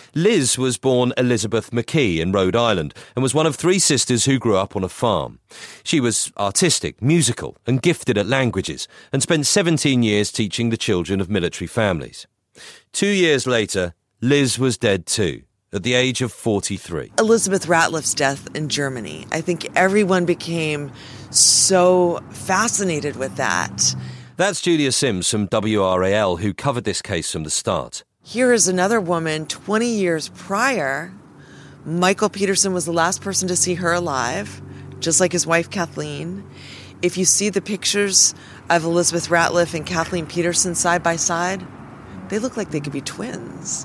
Liz was born Elizabeth McKee in Rhode Island and was one of 3 sisters who grew up on a farm. She was artistic, musical and gifted at languages and spent 17 years teaching the children of military families. 2 years later, Liz was dead too, at the age of 43. Elizabeth Ratliff's death in Germany, I think everyone became so fascinated with that. That's Julia Sims from WRAL, who covered this case from the start. Here is another woman 20 years prior. Michael Peterson was the last person to see her alive, just like his wife Kathleen. If you see the pictures of Elizabeth Ratliff and Kathleen Peterson side by side, they look like they could be twins.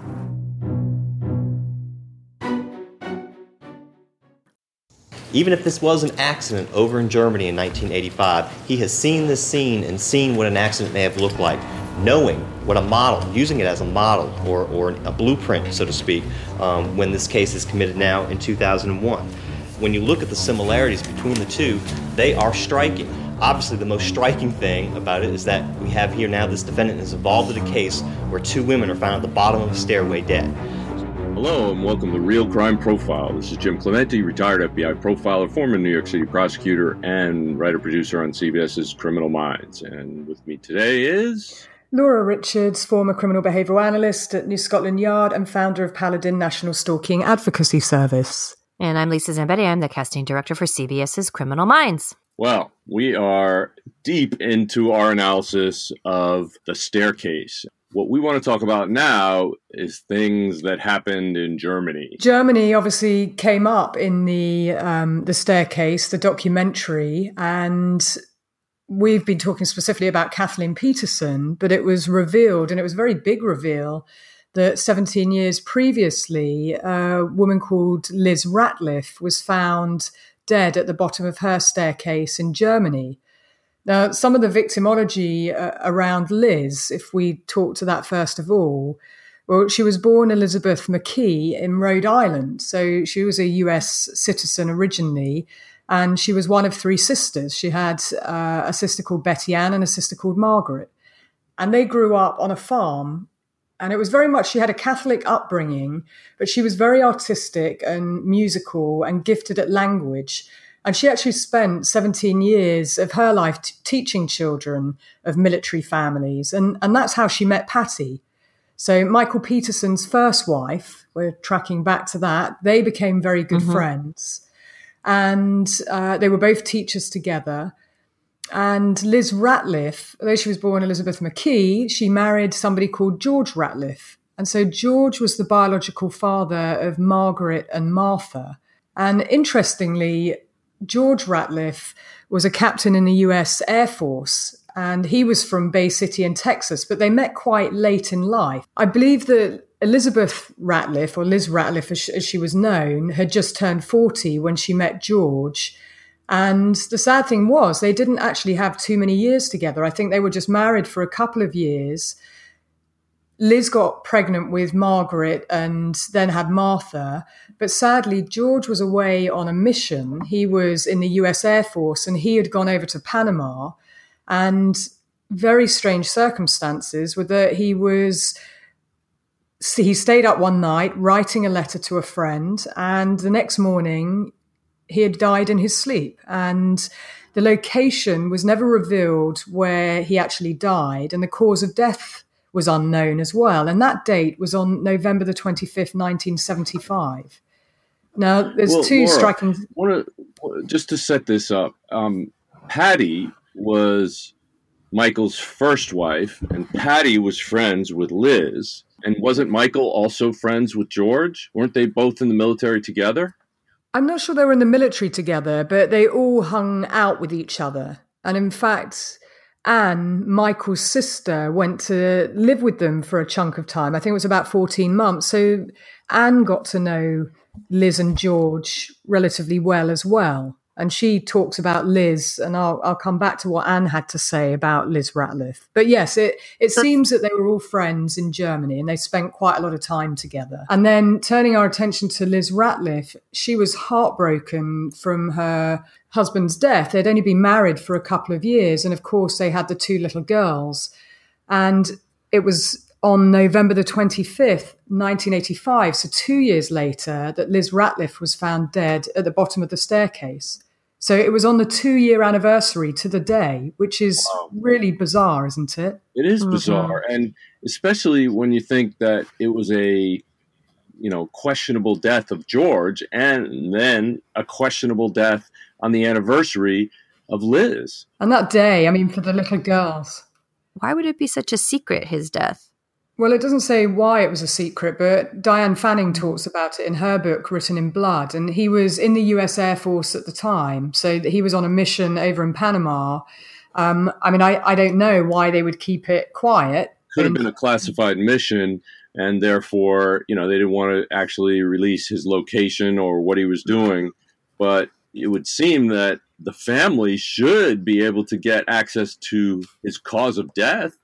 Even if this was an accident over in Germany in 1985, he has seen this scene and seen what an accident may have looked like, knowing what a model, using it as a model or a blueprint, so to speak, when this case is committed now in 2001. When you look at the similarities between the two, they are striking. Obviously, the most striking thing about it is that we have here now this defendant is involved in a case where 2 women are found at the bottom of a stairway dead. Hello and welcome to Real Crime Profile. This is Jim Clemente, retired FBI profiler, former New York City prosecutor, and writer-producer on CBS's Criminal Minds. And with me today is... Laura Richards, former criminal behavioural analyst at New Scotland Yard and founder of Paladin National Stalking Advocacy Service. And I'm Lisa Zambetti. I'm the casting director for CBS's Criminal Minds. Well, we are deep into our analysis of the staircase. What we want to talk about now is things that happened in Germany. Germany obviously came up in the Staircase, the documentary, and we've been talking specifically about Kathleen Peterson, but it was revealed, and it was a very big reveal, that 17 years previously, a woman called Liz Ratliff was found dead at the bottom of her staircase in Germany. Now, some of the victimology around Liz, if we talk to that first of all, well, she was born Elizabeth McKee in Rhode Island. So she was a US citizen originally, and she was one of 3 sisters. She had a sister called Betty Ann and a sister called Margaret. And they grew up on a farm. And it was very much, she had a Catholic upbringing, but she was very artistic and musical and gifted at language. And she actually spent 17 years of her life teaching children of military families. And that's how she met Patty. So Michael Peterson's first wife, we're tracking back to that, they became very good friends. And they were both teachers together. And Liz Ratliff, although she was born Elizabeth McKee, she married somebody called George Ratliff. And so George was the biological father of Margaret and Martha. And interestingly, George Ratliff was a captain in the US Air Force, and he was from Bay City in Texas, but they met quite late in life. I believe that Elizabeth Ratliff, or Liz Ratliff as she was known, had just turned 40 when she met George. And the sad thing was they didn't actually have too many years together. I think they were just married for a couple of years. Liz got pregnant with Margaret and then had Martha. But sadly, George was away on a mission. He was in the US Air Force and he had gone over to Panama. And very strange circumstances were that he stayed up one night writing a letter to a friend, and the next morning he had died in his sleep. And the location was never revealed where he actually died, and the cause of death was unknown as well. And that date was on November the 25th, 1975. Now, there's two Laura, striking... Just to set this up, Patty was Michael's first wife, and Patty was friends with Liz. And wasn't Michael also friends with George? Weren't they both in the military together? I'm not sure they were in the military together, but they all hung out with each other. And in fact, Anne, Michael's sister, went to live with them for a chunk of time. I think it was about 14 months. So Anne got to know Liz and George relatively well as well. And she talks about Liz, and I'll come back to what Anne had to say about Liz Ratliff. But yes, it seems that they were all friends in Germany and they spent quite a lot of time together. And then turning our attention to Liz Ratliff, she was heartbroken from her husband's death. They'd only been married for a couple of years. And of course, they had the 2 little girls. And it was on November the 25th, 1985, so 2 years later, that Liz Ratliff was found dead at the bottom of the staircase. So it was on the 2-year anniversary to the day, which is really bizarre, isn't it? It is bizarre. And especially when you think that it was a, questionable death of George and then a questionable death on the anniversary of Liz. And that day, for the little girls. Why would it be such a secret, his death? Well, it doesn't say why it was a secret, but Diane Fanning talks about it in her book, Written in Blood. And he was in the US Air Force at the time, so he was on a mission over in Panama. I don't know why they would keep it quiet. Could have been a classified mission, and therefore, they didn't want to actually release his location or what he was doing. But it would seem that the family should be able to get access to his cause of death.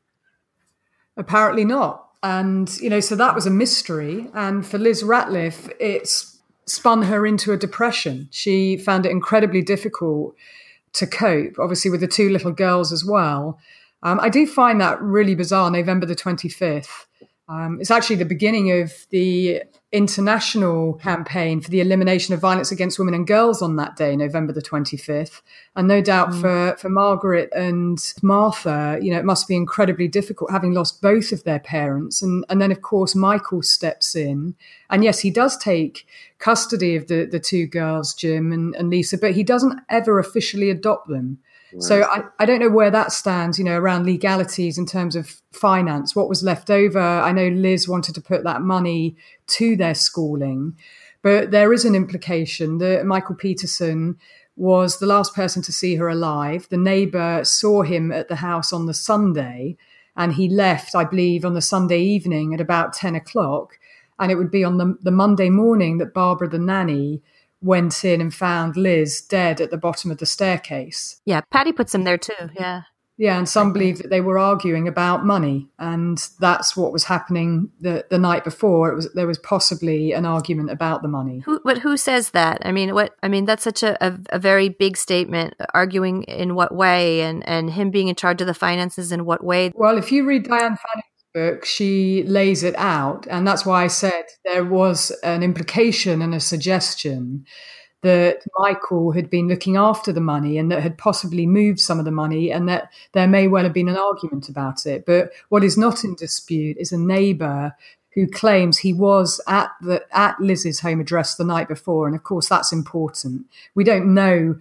Apparently not. And, so that was a mystery. And for Liz Ratliff, it's spun her into a depression. She found it incredibly difficult to cope, obviously with the two little girls as well. I do find that really bizarre, November the 25th. It's actually the beginning of the international campaign for the elimination of violence against women and girls on that day, November the 25th. And no doubt for Margaret and Martha, it must be incredibly difficult having lost both of their parents. And then, of course, Michael steps in. And yes, he does take custody of the two girls, Jim and Lisa, but he doesn't ever officially adopt them. Right. So I don't know where that stands, around legalities in terms of finance, what was left over. I know Liz wanted to put that money to their schooling, but there is an implication that Michael Peterson was the last person to see her alive. The neighbour saw him at the house on the Sunday, and he left, I believe, on the Sunday evening at about 10 o'clock. And it would be on the Monday morning that Barbara, the nanny, went in and found Liz dead at the bottom of the staircase. Yeah, Patty puts him there too, yeah. Yeah, and some believe that they were arguing about money, and that's what was happening the night before. There was possibly an argument about the money. Who says that? That's such a very big statement. Arguing in what way, and him being in charge of the finances in what way? Well, if you read Diane Fanning's book, she lays it out, and that's why I said there was an implication and a suggestion that Michael had been looking after the money and that had possibly moved some of the money, and that there may well have been an argument about it. But what is not in dispute is a neighbour who claims he was at Liz's home address the night before. And of course, that's important. We don't know,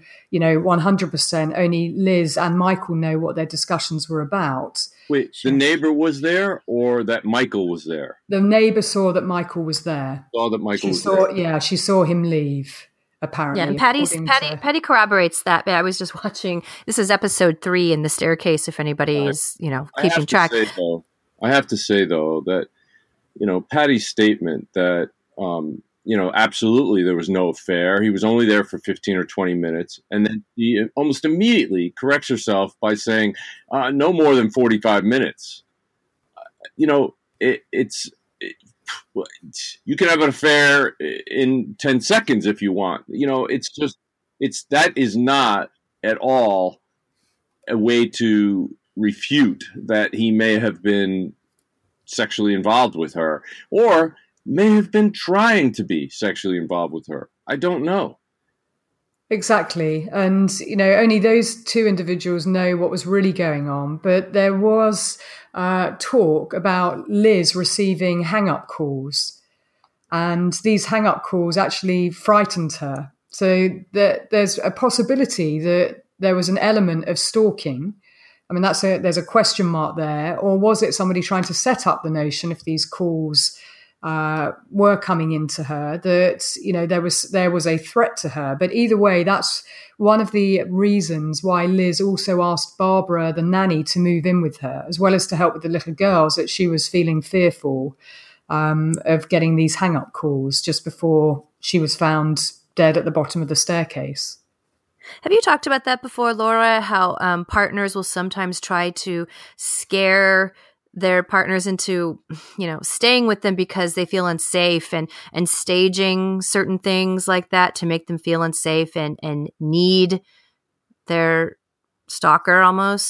100%. Only Liz and Michael know what their discussions were about. Wait, the neighbor was there, or that Michael was there? The neighbor saw that Michael was there. Saw that Michael was there. Yeah, she saw him leave, apparently. Yeah, and Patty corroborates that. But I was just watching. This is episode 3 in the staircase. If anybody is, keeping track. I have to say though that Patty's statement that absolutely there was no affair. He was only there for 15 or 20 minutes. And then he almost immediately corrects herself by saying, no more than 45 minutes. It's you can have an affair in 10 seconds if you want. That is not at all a way to refute that he may have been sexually involved with her, or may have been trying to be sexually involved with her. I don't know. Exactly. And, only those two individuals know what was really going on. But there was talk about Liz receiving hang-up calls. And these hang-up calls actually frightened her. So there's a possibility that there was an element of stalking. There's a question mark there. Or was it somebody trying to set up the notion, if these calls were coming into her, that there was a threat to her? But either way, that's one of the reasons why Liz also asked Barbara, the nanny, to move in with her, as well as to help with the little girls, that she was feeling fearful of getting these hang-up calls just before she was found dead at the bottom of the staircase. Have you talked about that before, Laura, how partners will sometimes try to scare their partners into, staying with them because they feel unsafe, and staging certain things like that to make them feel unsafe and need their stalker almost?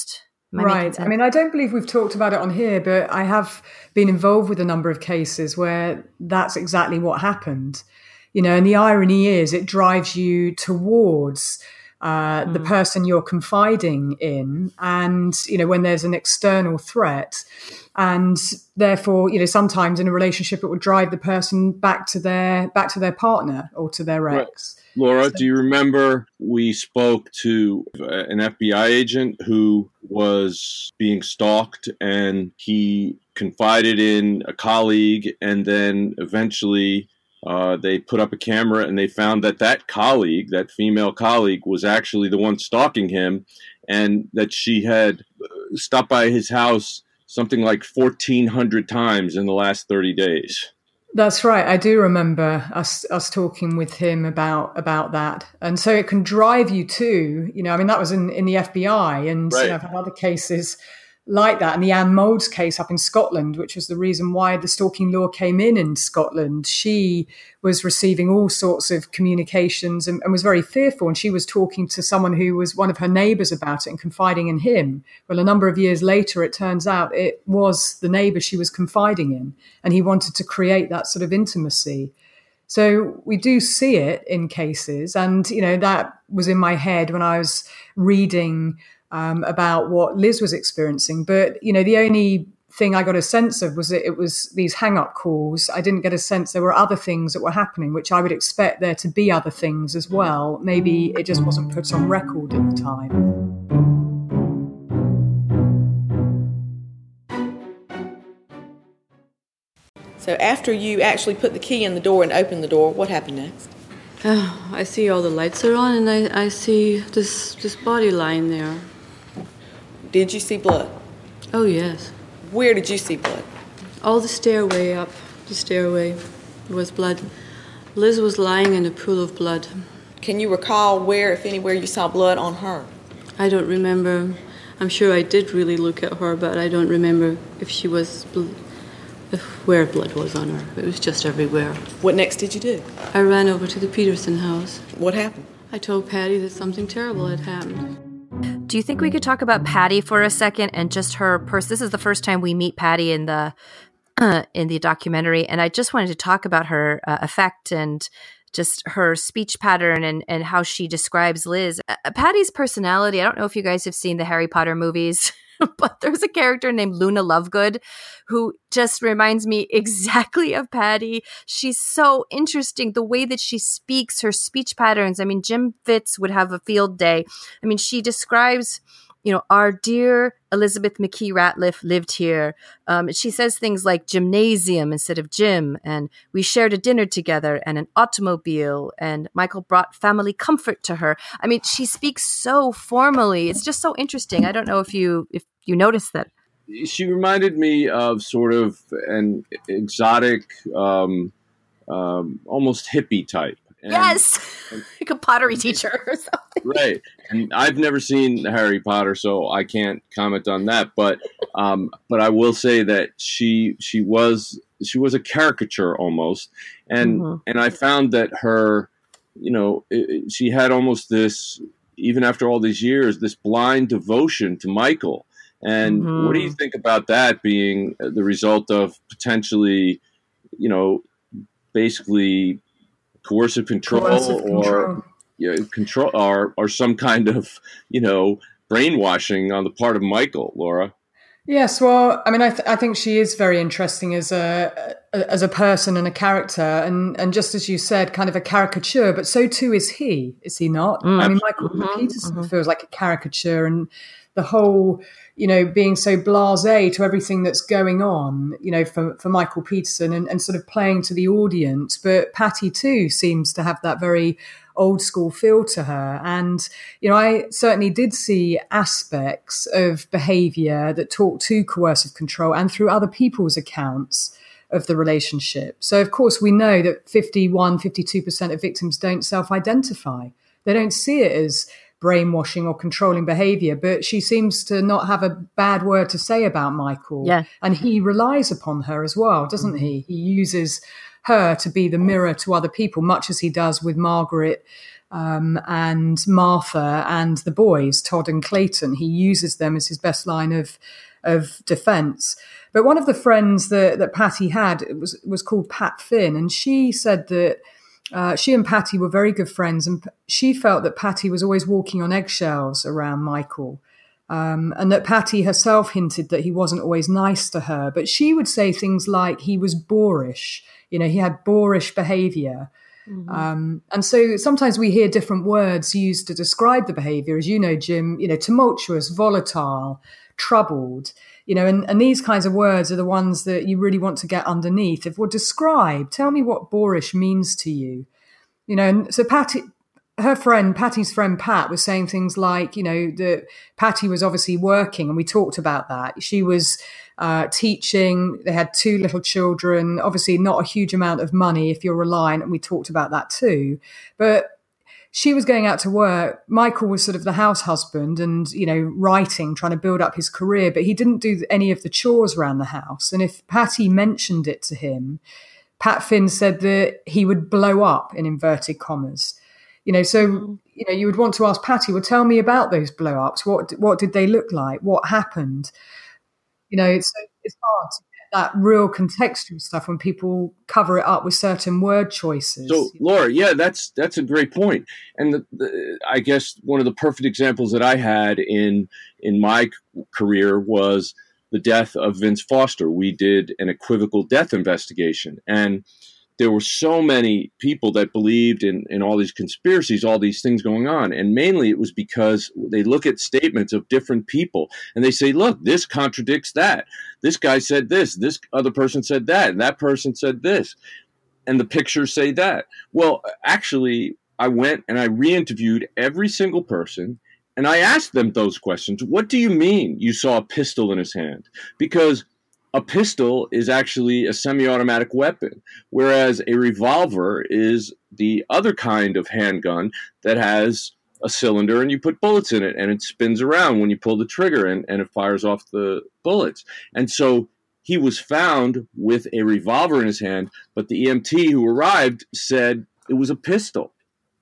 Right. I mean, I don't believe we've talked about it on here, but I have been involved with a number of cases where that's exactly what happened. And the irony is it drives you towards the person you're confiding in. And, when there's an external threat, and therefore, sometimes in a relationship, it would drive the person back to their partner or to their ex. Right. Laura, do you remember we spoke to an FBI agent who was being stalked, and he confided in a colleague, and then eventually they put up a camera and they found that colleague, that female colleague, was actually the one stalking him, and that she had stopped by his house something like 1,400 times in the last 30 days. That's right. I do remember us talking with him about that. And so it can drive you to, that was in the FBI, and right. I've had other cases like that. And the Anne Moulds case up in Scotland, which was the reason why the stalking law came in Scotland. She was receiving all sorts of communications and was very fearful. And she was talking to someone who was one of her neighbours about it and confiding in him. Well, a number of years later, it turns out it was the neighbour she was confiding in. And he wanted to create that sort of intimacy. So we do see it in cases. And, that was in my head when I was reading about what Liz was experiencing. But, the only thing I got a sense of was that it was these hang-up calls. I didn't get a sense there were other things that were happening, which I would expect there to be other things as well. Maybe it just wasn't put on record at the time. So after you actually put the key in the door and opened the door, what happened next? I see all the lights are on, and I see this body lying there. Did you see blood? Oh, yes. Where did you see blood? All the stairway up. The stairway was blood. Liz was lying in a pool of blood. Can you recall where, if anywhere, you saw blood on her? I don't remember. I'm sure I did really look at her, but I don't remember if she was... where blood was on her. It was just everywhere. What next did you do? I ran over to the Peterson house. What happened? I told Patty that something terrible had happened. Do you think we could talk about Patty for a second and just her person? This is the first time we meet Patty in the documentary, and I just wanted to talk about her effect and just her speech pattern and how she describes Liz. Patty's personality, I don't know if you guys have seen the Harry Potter movies, but there's a character named Luna Lovegood who just reminds me exactly of Patty. She's so interesting. The way that she speaks, her speech patterns. I mean, Jim Fitz would have a field day. I mean, she describes, our dear Elizabeth McKee Ratliff lived here. She says things like gymnasium instead of gym, and we shared a dinner together and an automobile, and Michael brought family comfort to her. I mean, she speaks so formally. It's just so interesting. I don't know if you noticed that. She reminded me of sort of an exotic, almost hippie type. Yes, like a pottery teacher or something. Right. And I've never seen Harry Potter, so I can't comment on that. But I will say that she was a caricature almost, and I found that her, she had almost this, even after all these years, this blind devotion to Michael. And what do you think about that being the result of potentially, basically coercive control or some kind of, brainwashing on the part of Michael, Laura? Yes, well, I mean, I think she is very interesting as a person and a character, and just as you said, kind of a caricature. But so too is he not? I mean, Michael Peterson feels like a caricature, and the whole, being so blasé to everything that's going on, for Michael Peterson and sort of playing to the audience. But Patty too seems to have that very old school feel to her. And, I certainly did see aspects of behavior that talk to coercive control and through other people's accounts of the relationship. So, of course, we know that 52% of victims don't self-identify. They don't see it as brainwashing or controlling behavior, but she seems to not have a bad word to say about Michael. Yeah. And he relies upon her as well, doesn't he? He uses her to be the mirror to other people, much as he does with Margaret and Martha and the boys, Todd and Clayton. He uses them as his best line of defense. But one of the friends that Patty had was called Pat Finn, and she said that she and Patty were very good friends, and she felt that Patty was always walking on eggshells around Michael, and that Patty herself hinted that he wasn't always nice to her. But she would say things like he was boorish, he had boorish behavior. Mm-hmm. And so sometimes we hear different words used to describe the behavior, as you know, Jim, tumultuous, volatile, troubled, and these kinds of words are the ones that you really want to get underneath. If we're described, tell me what boorish means to you, and so Patty's friend Pat was saying things like, that Patty was obviously working, and we talked about that. She was teaching. They had 2 little children, obviously not a huge amount of money if you're reliant, and we talked about that too. But she was going out to work. Michael was sort of the house husband and, writing, trying to build up his career, but he didn't do any of the chores around the house. And if Patty mentioned it to him, Pat Finn said that he would blow up, in inverted commas. So, you would want to ask Patty, well, tell me about those blow-ups. What did they look like? What happened? It's hard to get that real contextual stuff when people cover it up with certain word choices. So, Laura, yeah, that's a great point. And I guess one of the perfect examples that I had in my career was the death of Vince Foster. We did an equivocal death investigation, and there were so many people that believed in all these conspiracies, all these things going on. And mainly it was because they look at statements of different people and they say, look, this contradicts that. This guy said this other person said that, and that person said this. And the pictures say that. Well, actually, I went and I re-interviewed every single person, and I asked them those questions. What do you mean you saw a pistol in his hand? Because a pistol is actually a semi-automatic weapon, whereas a revolver is the other kind of handgun that has a cylinder and you put bullets in it and it spins around when you pull the trigger and it fires off the bullets. And so he was found with a revolver in his hand, but the EMT who arrived said it was a pistol.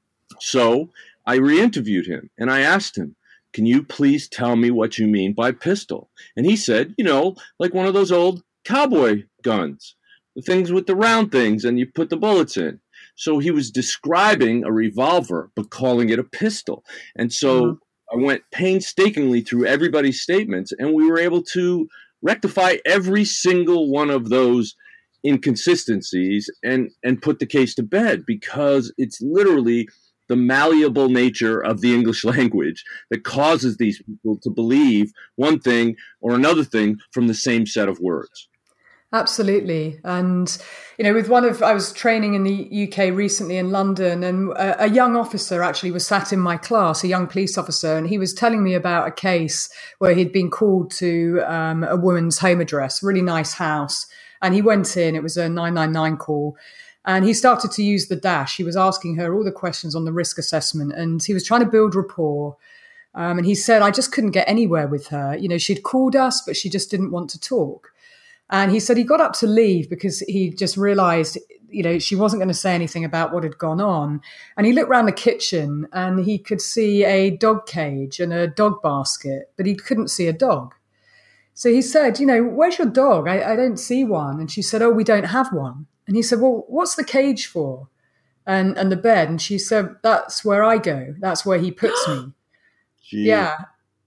So I re-interviewed him and I asked him, can you please tell me what you mean by pistol? And he said, like one of those old cowboy guns, the things with the round things and you put the bullets in. So he was describing a revolver, but calling it a pistol. And so I went painstakingly through everybody's statements, and we were able to rectify every single one of those inconsistencies and put the case to bed, because it's literally the malleable nature of the English language that causes these people to believe one thing or another thing from the same set of words. Absolutely. And, I was training in the UK recently in London, and a young officer actually was sat in my class, a young police officer, and he was telling me about a case where he'd been called to a woman's home address, really nice house. And he went in, it was a 999 call. And he started to use the dash. He was asking her all the questions on the risk assessment, and he was trying to build rapport. And he said, I just couldn't get anywhere with her. She'd called us, but she just didn't want to talk. And he said he got up to leave because he just realized, she wasn't going to say anything about what had gone on. And he looked around the kitchen and he could see a dog cage and a dog basket, but he couldn't see a dog. So he said, where's your dog? I don't see one. And she said, oh, we don't have one. And he said, well, what's the cage for? And the bed. And she said, that's where I go. That's where he puts me. Yeah.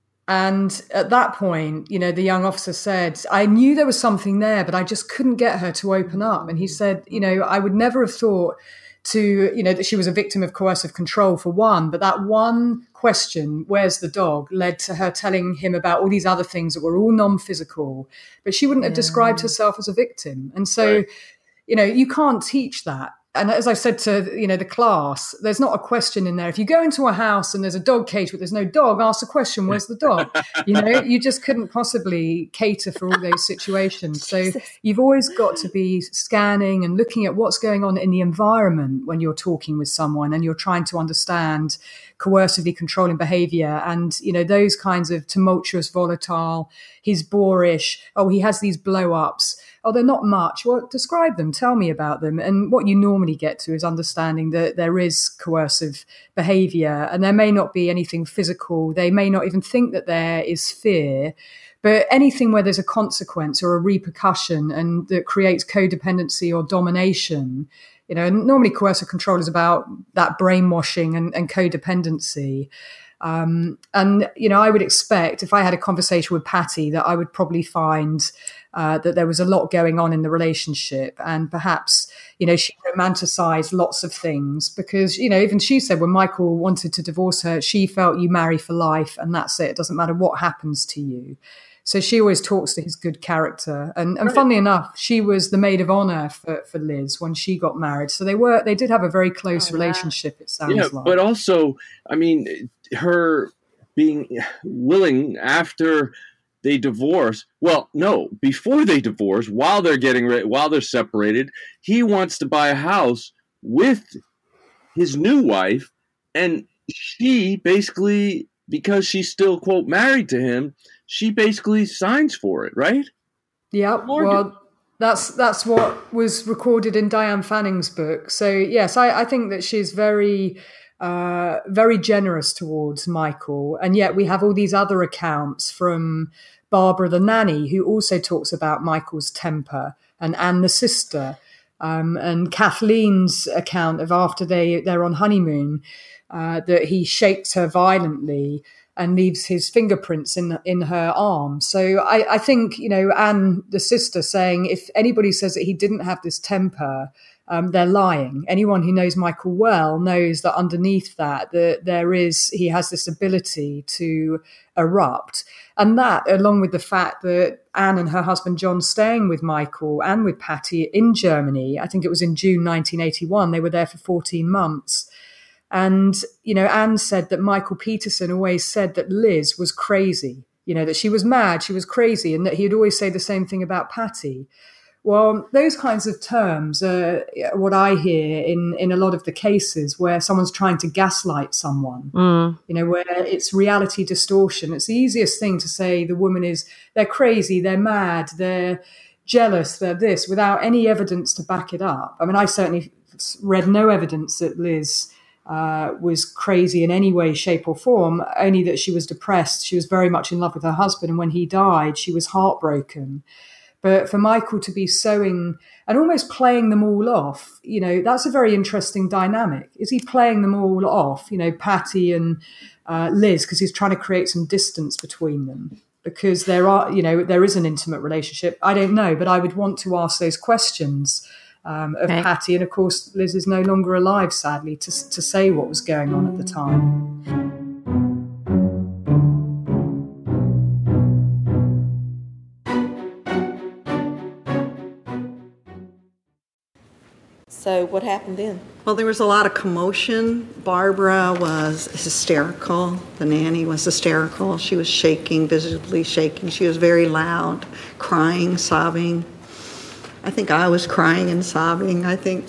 And at that point, the young officer said, I knew there was something there, but I just couldn't get her to open up. And he said, I would never have thought that she was a victim of coercive control for one, but that one question, where's the dog, led to her telling him about all these other things that were all non-physical, but she wouldn't have described herself as a victim. And so, right. You can't teach that. And as I said to, the class, there's not a question in there. If you go into a house and there's a dog cage, but there's no dog, ask the question, where's the dog? You just couldn't possibly cater for all those situations. So you've always got to be scanning and looking at what's going on in the environment when you're talking with someone and you're trying to understand coercively controlling behavior and, those kinds of tumultuous, volatile, he's boorish, oh, he has these blow-ups. oh, they're not much. Well, describe them, tell me about them. And what you normally get to is understanding that there is coercive behavior, and there may not be anything physical. They may not even think that there is fear. But anything where there's a consequence or a repercussion and that creates codependency or domination, and normally coercive control is about that brainwashing and codependency. And, I would expect if I had a conversation with Patty that I would probably find that there was a lot going on in the relationship, and perhaps, she romanticized lots of things because, even she said when Michael wanted to divorce her, she felt you marry for life and that's it. It doesn't matter what happens to you. So she always talks to his good character. And funnily enough, she was the maid of honor for Liz when she got married. So they did have a very close relationship, it sounds like. But also, her being willing after they divorce. Well, no, before they divorce, while they're separated, he wants to buy a house with his new wife. And she basically, because she's still, quote, married to him, she basically signs for it, right? Yeah, well, that's what was recorded in Diane Fanning's book. So, yes, I think that she's very, very generous towards Michael. And yet we have all these other accounts from Barbara the nanny, who also talks about Michael's temper, and Anne the sister, and Kathleen's account of after they're on honeymoon, that he shakes her violently and leaves his fingerprints in her arm. So I think, Anne, the sister, saying if anybody says that he didn't have this temper, they're lying. Anyone who knows Michael well knows that underneath that he has this ability to erupt. And that, along with the fact that Anne and her husband John staying with Michael and with Patty in Germany, I think it was in June 1981, they were there for 14 months. And, Anne said that Michael Peterson always said that Liz was crazy, that she was mad, she was crazy, and that he'd always say the same thing about Patty. Well, those kinds of terms are what I hear in a lot of the cases where someone's trying to gaslight someone, where it's reality distortion. It's the easiest thing to say the woman they're crazy, they're mad, they're jealous, they're this, without any evidence to back it up. I mean, I certainly read no evidence that Liz was crazy in any way, shape or form, only that she was depressed. She was very much in love with her husband. And when he died, she was heartbroken. But for Michael to be sewing and almost playing them all off, that's a very interesting dynamic. Is he playing them all off, Patty and Liz, because he's trying to create some distance between them? Because there is an intimate relationship. I don't know, but I would want to ask those questions of Patty. And of course, Liz is no longer alive, sadly, to say what was going on at the time. So what happened then? Well, there was a lot of commotion. Barbara was hysterical. The nanny was hysterical. She was shaking, visibly shaking. She was very loud, crying, sobbing. I think I was crying and sobbing. I think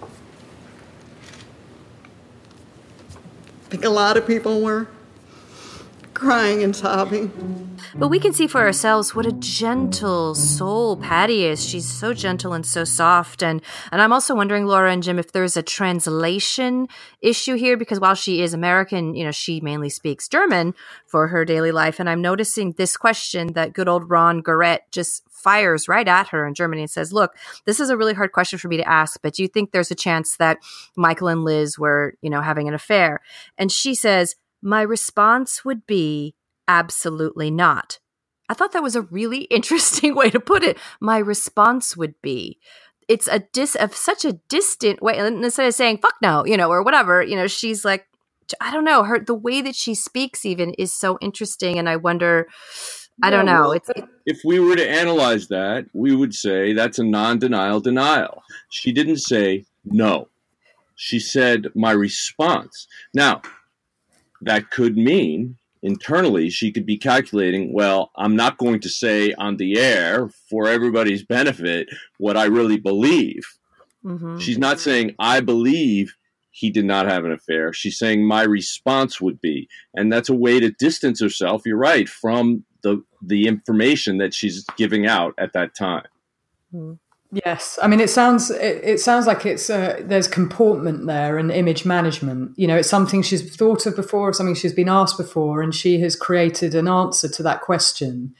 a lot of people were crying and sobbing. But we can see for ourselves what a gentle soul Patty is. She's so gentle and so soft. And I'm also wondering, Laura and Jim, if there's a translation issue here, because while she is American, she mainly speaks German for her daily life. And I'm noticing this question that good old Ron Garrett just fires right at her in Germany and says, look, this is a really hard question for me to ask, but do you think there's a chance that Michael and Liz were, having an affair? And she says, my response would be, absolutely not. I thought that was a really interesting way to put it. My response would be. It's of such a distant way. And instead of saying, fuck no, or whatever, she's like, I don't know. The way that she speaks even is so interesting. And I wonder, I don't know. If we were to analyze that, we would say that's a non-denial denial. She didn't say no. She said my response. Now, that could mean internally she could be calculating, well, I'm not going to say on the air for everybody's benefit what I really believe. Mm-hmm. She's not saying I believe he did not have an affair. She's saying my response would be. And that's a way to distance herself, you're right, from the information that she's giving out at that time. Yes, I mean it sounds like it's there's comportment there and image management. It's something she's thought of before, something she's been asked before, and she has created an answer to that question.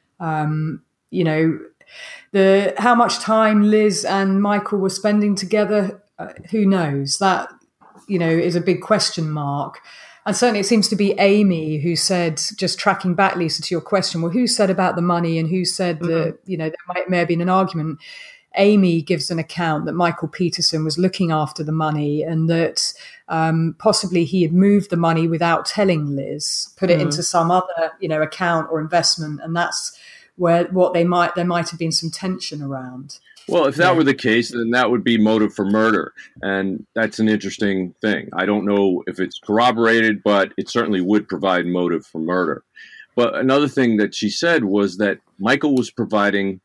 How much time Liz and Michael were spending together, who knows? That is a big question mark. And certainly it seems to be Amy who said, just tracking back, Lisa, to your question, well, who said about the money and who said that there may have been an argument. Amy gives an account that Michael Peterson was looking after the money and that possibly he had moved the money without telling Liz, put it into some other, account or investment. And that's where there might have been some tension around. Well, if that were the case, then that would be motive for murder. And that's an interesting thing. I don't know if it's corroborated, but it certainly would provide motive for murder. But another thing that she said was that Michael was providing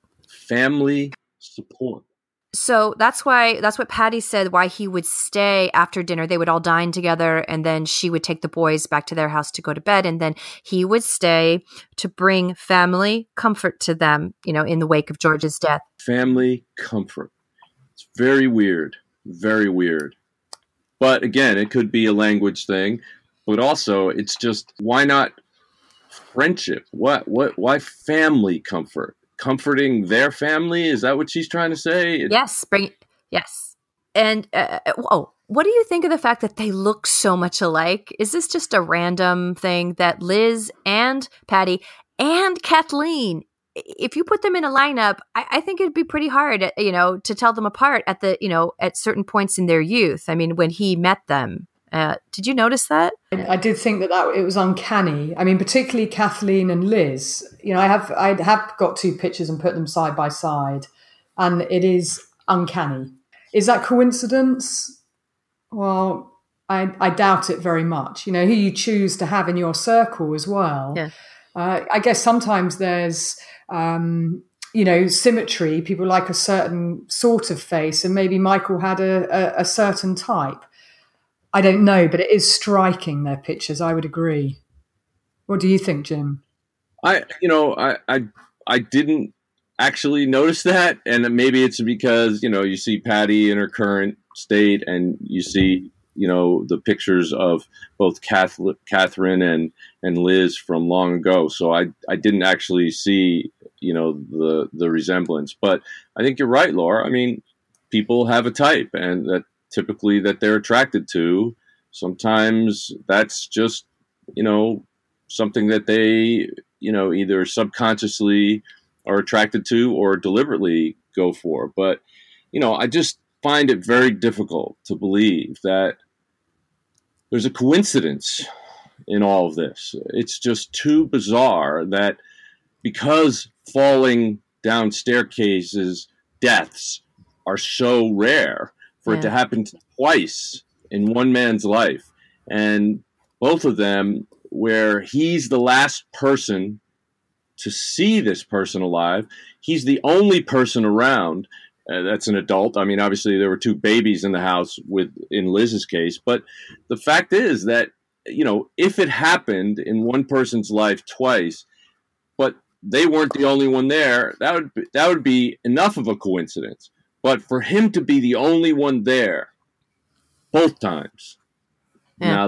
family support. So that's what Patty said, why he would stay after dinner. They would all dine together, and then she would take the boys back to their house to go to bed. And then he would stay to bring family comfort to them, in the wake of George's death. Family comfort. It's very weird. Very weird. But again, it could be a language thing, but also it's just, why not friendship? Why family comfort? Comforting their family? Is that what she's trying to say? Yes. Yes. And, what do you think of the fact that they look so much alike? Is this just a random thing that Liz and Patty and Kathleen, if you put them in a lineup, I think it'd be pretty hard, to tell them apart at certain points in their youth. I mean, when he met them. Did you notice that? I did think that it was uncanny. I mean, particularly Kathleen and Liz. I have got two pictures and put them side by side, and it is uncanny. Is that coincidence? Well, I doubt it very much. Who you choose to have in your circle as well. Yeah. I guess sometimes there's symmetry. People like a certain sort of face, and maybe Michael had a certain type. I don't know, but it is striking, their pictures. I would agree. What do you think, Jim? I didn't actually notice that, and maybe it's because you see Patty in her current state, and you see the pictures of both Catherine and Liz from long ago. So I didn't actually see the resemblance, but I think you're right, Laura. I mean, people have a type, and that typically that they're attracted to. Sometimes that's just, something that they, either subconsciously are attracted to or deliberately go for. But, I just find it very difficult to believe that there's a coincidence in all of this. It's just too bizarre that because falling down staircases, deaths are so rare, for it to happen twice in one man's life, and both of them where he's the last person to see this person alive. He's the only person around that's an adult. I mean, obviously there were two babies in the house in Liz's case, but the fact is that, if it happened in one person's life twice, but they weren't the only one there, that would be enough of a coincidence. But for him to be the only one there both times, now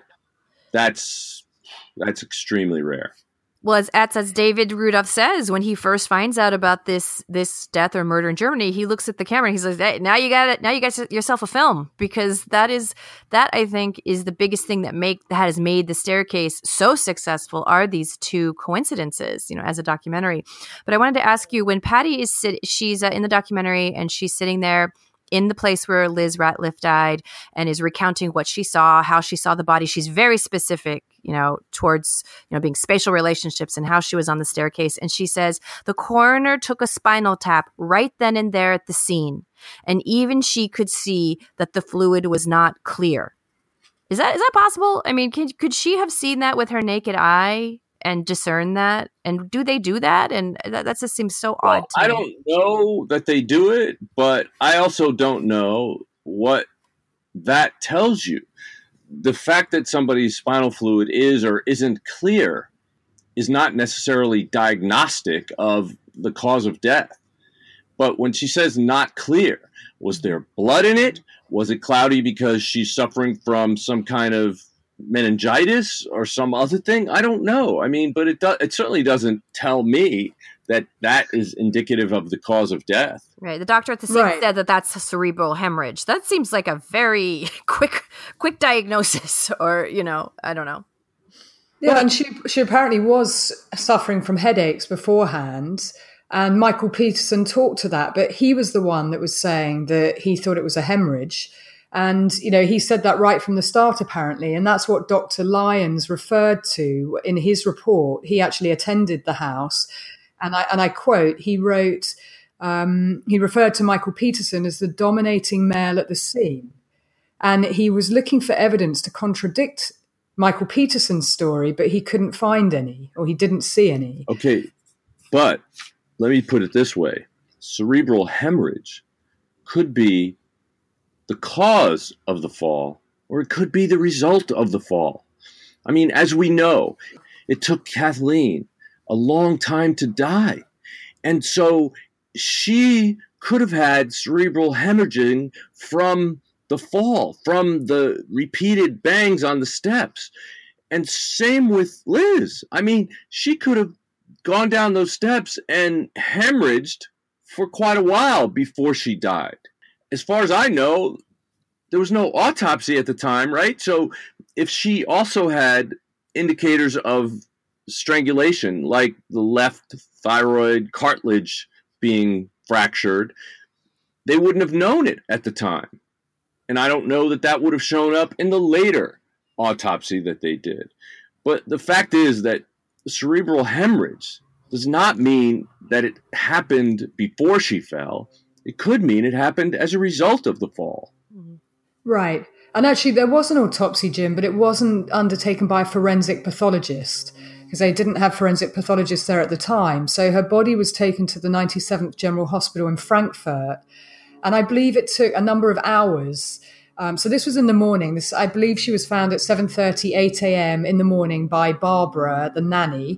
that's extremely rare. Well, as David Rudolph says, when he first finds out about this death or murder in Germany, he looks at the camera and he says, "Hey, now you got yourself a film," because that I think is the biggest thing that has made The Staircase so successful are these two coincidences, as a documentary. But I wanted to ask you, when Patty she's in the documentary and she's sitting there in the place where Liz Ratliff died and is recounting what she saw, how she saw the body. She's very specific, towards, being spatial relationships and how she was on the staircase. And she says, the coroner took a spinal tap right then and there at the scene. And even she could see that the fluid was not clear. Is that possible? I mean, could she have seen that with her naked eye and discern that? And do they do that? And that just seems so odd to me. I don't know that they do it, but I also don't know what that tells you. The fact that somebody's spinal fluid is or isn't clear is not necessarily diagnostic of the cause of death. But when she says not clear, was there blood in it? Was it cloudy because she's suffering from some kind of meningitis or some other thing? I don't know. I mean, but it certainly doesn't tell me that is indicative of the cause of death. Right. The doctor at the scene said that that's a cerebral hemorrhage. That seems like a very quick diagnosis, or, I don't know. Yeah, and she apparently was suffering from headaches beforehand, and Michael Peterson talked to that, but he was the one that was saying that he thought it was a hemorrhage. And, he said that right from the start, apparently, and that's what Dr. Lyons referred to in his report. He actually attended the house, and I quote, he wrote, he referred to Michael Peterson as the dominating male at the scene, and he was looking for evidence to contradict Michael Peterson's story, but he couldn't find any, or he didn't see any. Okay, but let me put it this way. Cerebral hemorrhage could be the cause of the fall, or it could be the result of the fall. I mean, as we know, it took Kathleen a long time to die. And so she could have had cerebral hemorrhaging from the fall, from the repeated bangs on the steps. And same with Liz. I mean, she could have gone down those steps and hemorrhaged for quite a while before she died. As far as I know, there was no autopsy at the time, right? So if she also had indicators of strangulation, like the left thyroid cartilage being fractured, they wouldn't have known it at the time. And I don't know that would have shown up in the later autopsy that they did. But the fact is that cerebral hemorrhage does not mean that it happened before she fell. It could mean it happened as a result of the fall. Right. And actually, there was an autopsy, Jim, but it wasn't undertaken by a forensic pathologist, because they didn't have forensic pathologists there at the time. So her body was taken to the 97th General Hospital in Frankfurt, and I believe it took a number of hours. So this was in the morning. I believe she was found at 7:30, 8 a.m. in the morning by Barbara, the nanny.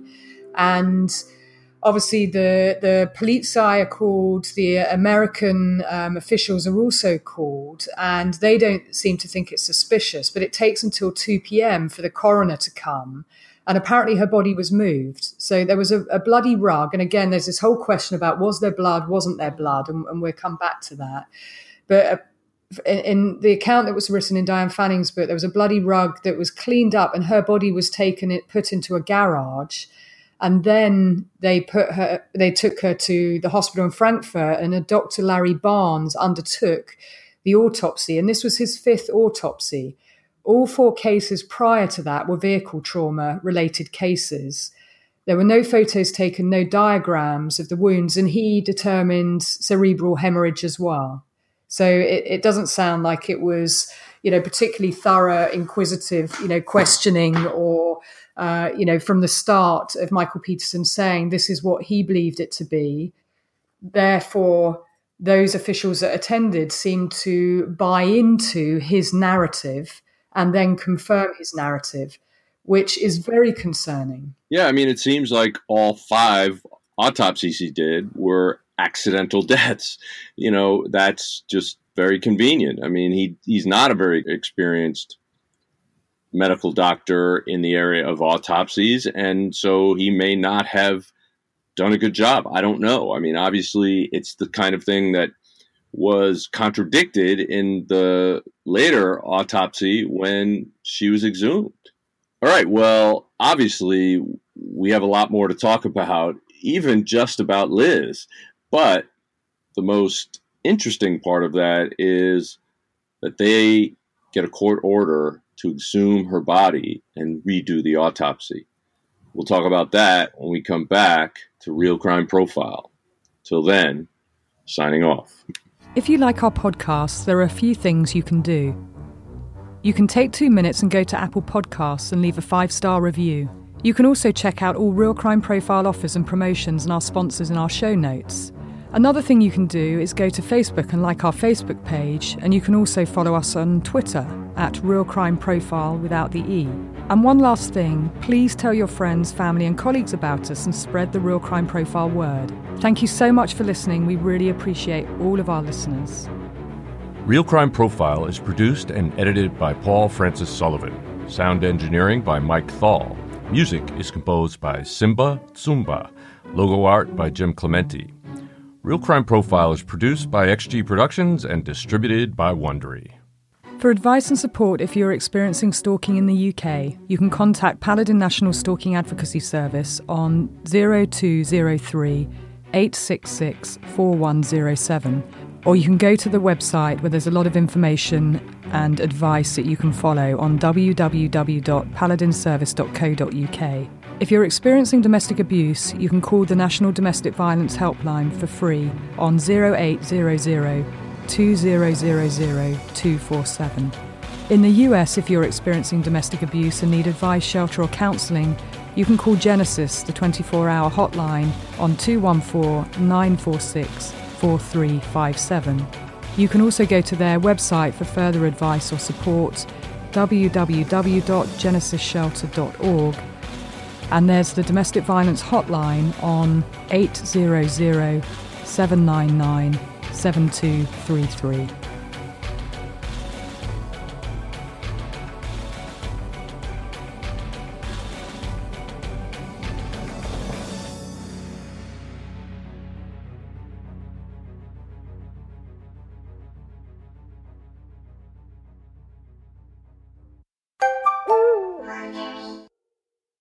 And obviously the Polizei are called, the American officials are also called, and they don't seem to think it's suspicious. But it takes until 2 p.m. for the coroner to come. And apparently her body was moved. So there was a bloody rug. And again, there's this whole question about was there blood, wasn't there blood? And we'll come back to that. But in the account that was written in Diane Fanning's book, there was a bloody rug that was cleaned up and her body was put into a garage. And then they took her to the hospital in Frankfurt, and a Dr. Larry Barnes undertook the autopsy. And this was his 5th autopsy. All 4 cases prior to that were vehicle trauma-related cases. There were no photos taken, no diagrams of the wounds, and he determined cerebral hemorrhage as well. So it doesn't sound like it was, particularly thorough, inquisitive, questioning or, from the start of Michael Peterson saying this is what he believed it to be. Therefore, those officials that attended seemed to buy into his narrative and then confirm his narrative, which is very concerning. Yeah, I mean, it seems like all 5 autopsies he did were accidental deaths. That's just very convenient. I mean, he's not a very experienced medical doctor in the area of autopsies, and so he may not have done a good job. I don't know. I mean, obviously, it's the kind of thing that was contradicted in the later autopsy when she was exhumed. All right, well, obviously, we have a lot more to talk about, even just about Liz. But the most interesting part of that is that they get a court order to exhume her body and redo the autopsy. We'll talk about that when we come back to Real Crime Profile. Till then, signing off. If you like our podcast, there are a few things you can do. You can take 2 minutes and go to Apple Podcasts and leave a 5-star review. You can also check out all Real Crime Profile offers and promotions and our sponsors in our show notes. Another thing you can do is go to Facebook and like our Facebook page, and you can also follow us on Twitter at Real Crime Profile without the E. And one last thing, please tell your friends, family and colleagues about us and spread the Real Crime Profile word. Thank you so much for listening. We really appreciate all of our listeners. Real Crime Profile is produced and edited by Paul Francis Sullivan. Sound engineering by Mike Thal. Music is composed by Simba Tsumba. Logo art by Jim Clementi. Real Crime Profile is produced by XG Productions and distributed by Wondery. For advice and support if you're experiencing stalking in the UK, you can contact Paladin National Stalking Advocacy Service on 0203 866 4107, or you can go to the website where there's a lot of information and advice that you can follow on www.paladinservice.co.uk. If you're experiencing domestic abuse, you can call the National Domestic Violence Helpline for free on 0800 2000 247. In the US, if you're experiencing domestic abuse and need advice, shelter or counselling, you can call Genesis, the 24-hour hotline, on 214-946-4357. You can also go to their website for further advice or support, www.genesisshelter.org. And there's the domestic violence hotline on 800 799 7233.